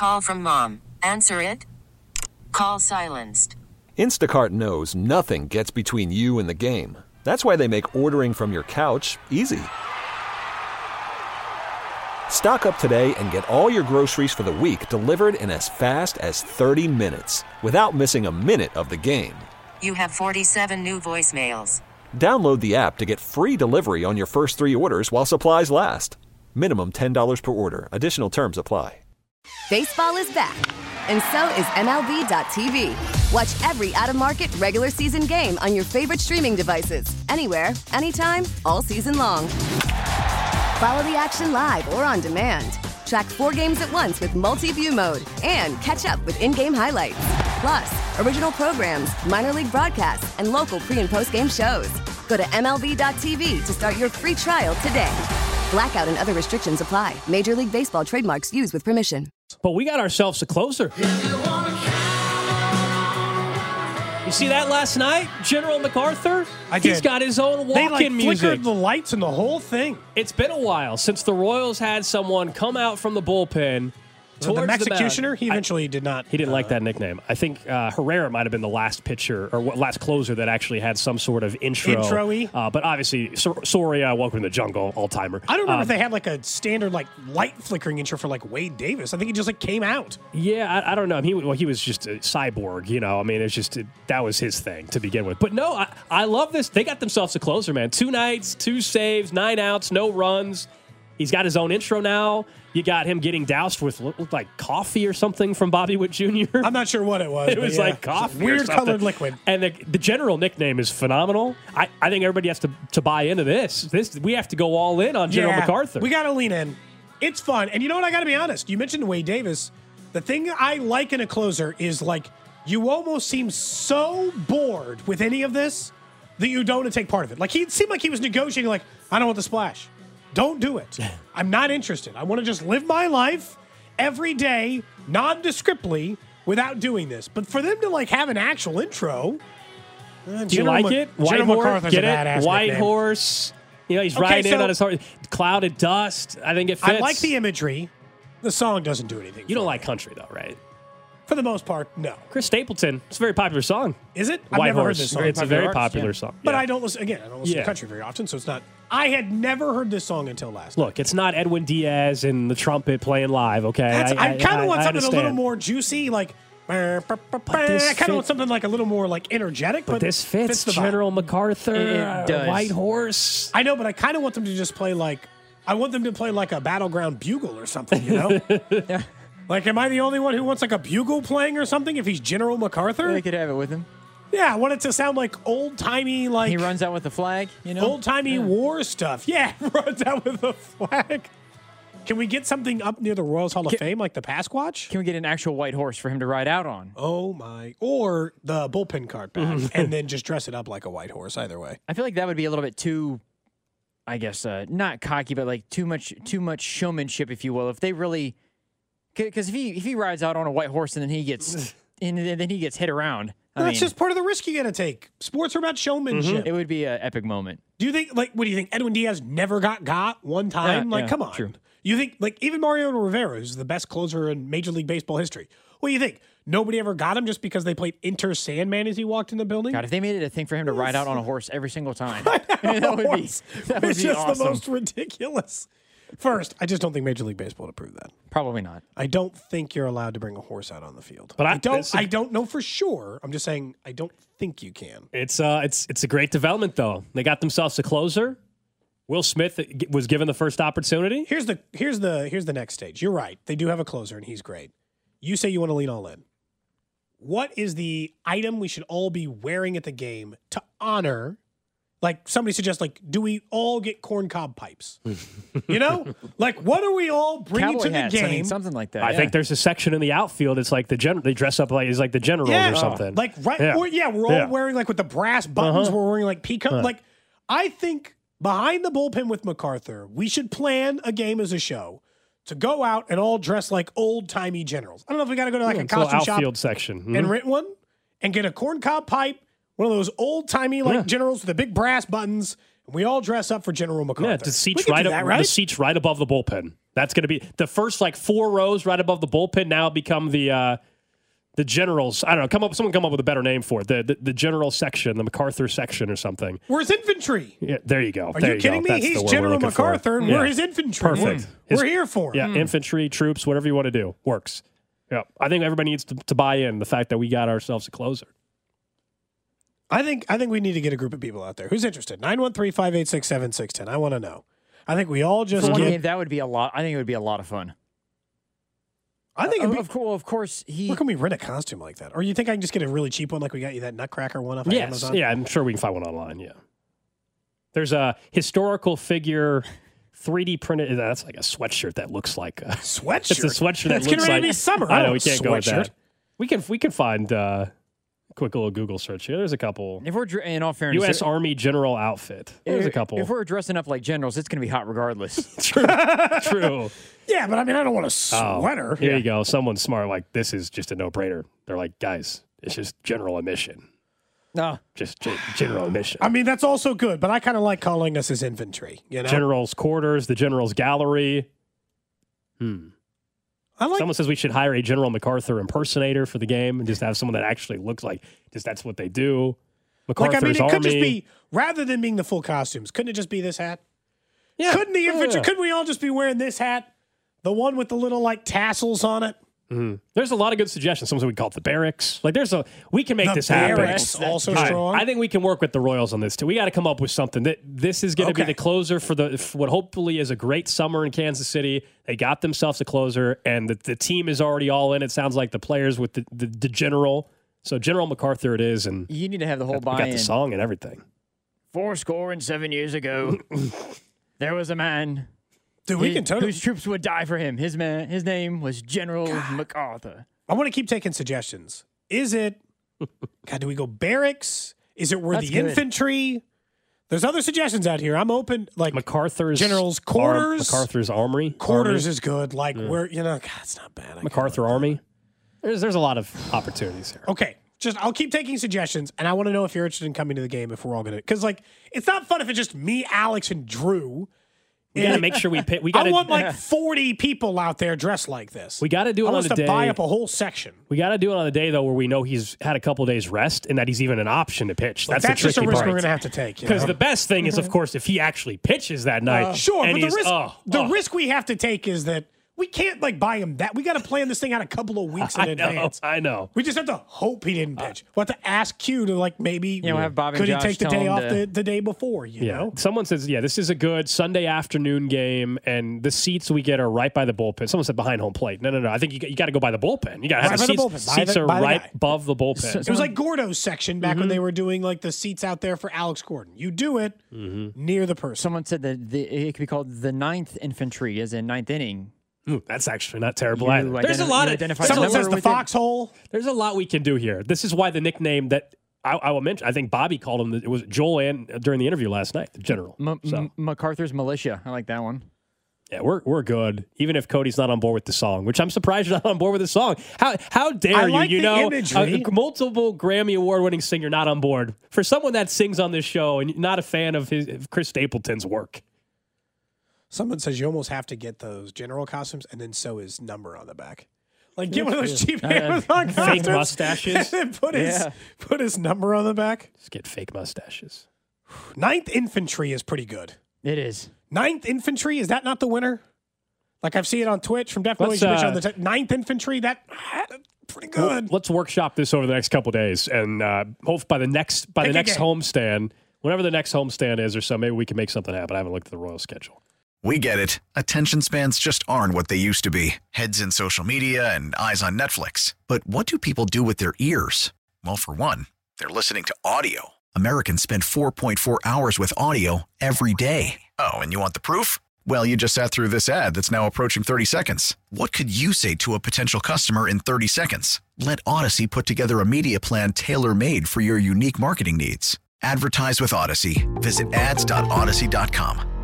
Call from mom. Answer it. Call silenced. Instacart knows nothing gets between you and the game. That's why they make ordering from your couch easy. Stock up today and get all your groceries for the week delivered in as fast as 30 minutes without missing a minute of the game. You have 47 new voicemails. Download the app to get free delivery on your first 3 orders while supplies last. Minimum $10 per order. Additional terms apply. Baseball is back, and so is MLB.tv. Watch every out-of-market regular season game on your favorite streaming devices, anywhere, anytime, all season long. Follow the action live or on demand. Track 4 games at once with multi-view mode and catch up with in-game highlights. Plus, original programs, minor league broadcasts, and local pre- and post-game shows. Go to MLB.tv to start your free trial today. Blackout and other restrictions apply. Major League Baseball trademarks used with permission. But we got ourselves a closer. You see that last night? General MacArthur? I did. He's got his own walk-in music. Flickered the lights and the whole thing. It's been a while since the Royals had someone come out from the bullpen. The Executioner? He eventually did not. He didn't like that nickname. I think Herrera might have been the last pitcher or last closer that actually had some sort of intro-y. But obviously, Soria, Welcome to the Jungle, all-timer. I don't remember if they had like a standard like light flickering intro for like Wade Davis. I think he just like came out. Yeah, I don't know. He was just a cyborg, you know. I mean, it's just that was his thing to begin with. But no, I love this. They got themselves a closer, man. 2 nights, 2 saves, 9 outs, no runs. He's got his own intro now. You got him getting doused with looked like coffee or something from Bobby Witt Jr. I'm not sure what it was. It was like coffee, weird colored liquid. And the general nickname is phenomenal. I think everybody has to buy into this. We have to go all in on General MacArthur. We got to lean in. It's fun. And you know what? I got to be honest. You mentioned Wade Davis. The thing I like in a closer is like you almost seem so bored with any of this that you don't want to take part of it. Like he seemed like he was negotiating. Like I don't want the splash. Don't do it. I'm not interested. I want to just live my life every day, nondescriptly, without doing this. But for them to like have an actual intro, do you like it? White horse, get it? White nickname. Horse. You know, he's riding in on his horse. Clouded dust. I think it fits. I like the imagery. The song doesn't do anything. You don't like country though, right? For the most part, no. Chris Stapleton. It's a very popular song. Is it? White I've never Horse. heard this song. It's a very popular song. But I don't listen to country very often, so it's not. I had never heard this song until last night. Look, it's not Edwin Diaz and the trumpet playing live, okay? I kind of want something a little more juicy, like I kind of want something like a little more like energetic. But this fits the General MacArthur, it does. White Horse. I know, but I kind of want them to just play like I want them to play like a battleground bugle or something, you know? Yeah. Like, am I the only one who wants like a bugle playing or something if he's General MacArthur? They could have it with him. Yeah, I want it to sound like old-timey, like... He runs out with the flag, you know? Old-timey war stuff. Yeah, runs out with the flag. Can we get something up near the Royals Hall of Fame, like the Pasquatch? Can we get an actual white horse for him to ride out on? Oh, my. Or the bullpen cart back, and then just dress it up like a white horse, either way. I feel like that would be a little bit too, I guess, not cocky, but like too much showmanship, if you will. If they really... Because if he rides out on a white horse and then he gets hit around... That's just part of the risk you got to take. Sports are about showmanship. It would be an epic moment. Do you think, what do you think? Edwin Diaz never got one time? Come on. True. You think, even Mariano Rivera, who's the best closer in Major League Baseball history, what do you think? Nobody ever got him just because they played Enter Sandman as he walked in the building? God, if they made it a thing for him to ride out on a horse every single time, that would be just awesome. the most ridiculous. First, I just don't think Major League Baseball would approve that. Probably not. I don't think you're allowed to bring a horse out on the field. But I don't know for sure. I'm just saying I don't think you can. It's a great development though. They got themselves a closer. Will Smith was given the first opportunity. Here's the next stage. You're right. They do have a closer and he's great. You say you want to lean all in. What is the item we should all be wearing at the game to honor? Like somebody suggests, do we all get corncob pipes? You know, what are we all bringing Cowboy to the hats, game? I mean, something like that. I think there's a section in the outfield. It's like they dress up like the generals or something. We're all wearing with the brass buttons. We're wearing peacock. I think behind the bullpen with MacArthur, we should plan a game as a show to go out and all dress like old timey generals. I don't know if we got to go to a costume shop outfield section and rent one and get a corncob pipe. One of those old-timey generals with the big brass buttons, and we all dress up for General MacArthur. Yeah, the seats right above the bullpen. That's going to be the first 4 rows right above the bullpen now become the generals. I don't know. Someone come up with a better name for it. The general section, the MacArthur section or something. Where's infantry? Yeah, there you go. Are you kidding me? That's He's the word General we're looking MacArthur, and for. we're his infantry. Perfect. We're here for him. Yeah, infantry, troops, whatever you want to do. Works. Yeah, I think everybody needs to buy in the fact that we got ourselves a closer. I think we need to get a group of people out there. Who's interested? 913-586-7610. I want to know. I think we all just For one get... game, that would be a lot. I think it would be a lot of fun. I think it'd be... Of course, Where can we rent a costume like that? Or you think I can just get a really cheap one like we got you that Nutcracker one off of Amazon? Yeah, I'm sure we can find one online, yeah. There's a historical figure 3D printed. That's like a sweatshirt that looks like a sweatshirt. It's a sweatshirt that it's looks getting ready like to be summer. I know we can't go with sweatshirt. that. We can find a quick little Google search here. There's a couple. If we're in all fairness, U.S. Army general outfit. There's a couple. If we're dressing up like generals, it's going to be hot regardless. True. Yeah, but I mean, I don't want a sweater. Here you go. Someone smart like this is just a no-brainer. They're like, guys, it's just general admission. No, just general admission. I mean, that's also good, but I kind of like calling us as infantry. You know, general's quarters, the general's gallery. Someone says we should hire a General MacArthur impersonator for the game and just have someone that actually looks like just that's what they do. MacArthur's it Army. could just be rather than being the full costumes. Couldn't it just be this hat? Yeah. Couldn't the infantry? Couldn't we all just be wearing this hat, the one with the little tassels on it? There's a lot of good suggestions. Someone said we call it the barracks. We can make The this happen. barracks also strong. I think we can work with the Royals on this too. We got to come up with something. This is going to be the closer for what hopefully is a great summer in Kansas City. They got themselves a closer, and the team is already all in. It sounds like the players with the general. So General MacArthur it is, and you need to have the whole buy-in. Got the song and everything. 407 years ago, there was a man. Dude, we can totally... whose troops would die for him. His name was General MacArthur. I want to keep taking suggestions. Is it, do we go barracks? Is it That's the good. infantry? There's other suggestions out here. I'm open. MacArthur's General's quarters. MacArthur's Armory. Quarters is good. Where, God, it's not bad. MacArthur Army. There's a lot of opportunities here. Okay. I'll keep taking suggestions, and I want to know if you're interested in coming to the game if we're all going to. Because, it's not fun if it's just me, Alex, and Drew. We got to make sure we pick. I want 40 people out there dressed like this. We got to do it on a day. Buy up a whole section. We got to do it on a day though where we know he's had a couple days rest and that he's even an option to pitch. That's just the tricky a risk part. we're going to have to take. Because the best thing is, of course, if he actually pitches that night. Sure, and but the risk we have to take is that we can't buy him that. We got to plan this thing out a couple of weeks in advance. I know. We just have to hope he didn't pitch. We'll have to ask Q to maybe have Bob and could he Josh take the tell day him off to- the day before, you know? Someone says, this is a good Sunday afternoon game, and the seats we get are right by the bullpen. Someone said behind home plate. No. I think you got to go by the bullpen. You got to have Right by the bullpen. Seats are By the right guy. above the bullpen. It was like Gordo's section back when they were doing the seats out there for Alex Gordon. You do it near the person. Someone said that it could be called the 9th Infantry, as in 9th inning. That's actually not terrible You either. There's a lot of Someone says the foxhole. There's a lot we can do here. This is why the nickname that I will mention. I think Bobby called him. It was Joel and during the interview last night, the general. MacArthur's Militia. I like that one. Yeah, we're good. Even if Cody's not on board with the song, which I'm surprised you're not on board with the song. How dare you? You know, a multiple Grammy award-winning singer not on board for someone that sings on this show and not a fan of Chris Stapleton's work. Someone says you almost have to get those general costumes and then sew his number on the back. Get one of those cheap Amazon costumes. Fake mustaches. And then put his number on the back. Just get fake mustaches. 9th Infantry is pretty good. It is. 9th Infantry, is that not the winner? I've seen it on Twitch from Definitely on the 9th Infantry, that pretty good. Let's workshop this over the next couple days, and hope by the next homestand, whenever the next homestand is or so, maybe we can make something happen. I haven't looked at the Royal schedule. We get it. Attention spans just aren't what they used to be. Heads in social media and eyes on Netflix. But what do people do with their ears? Well, for one, they're listening to audio. Americans spend 4.4 hours with audio every day. Oh, and you want the proof? Well, you just sat through this ad that's now approaching 30 seconds. What could you say to a potential customer in 30 seconds? Let Odyssey put together a media plan tailor-made for your unique marketing needs. Advertise with Odyssey. Visit ads.odyssey.com.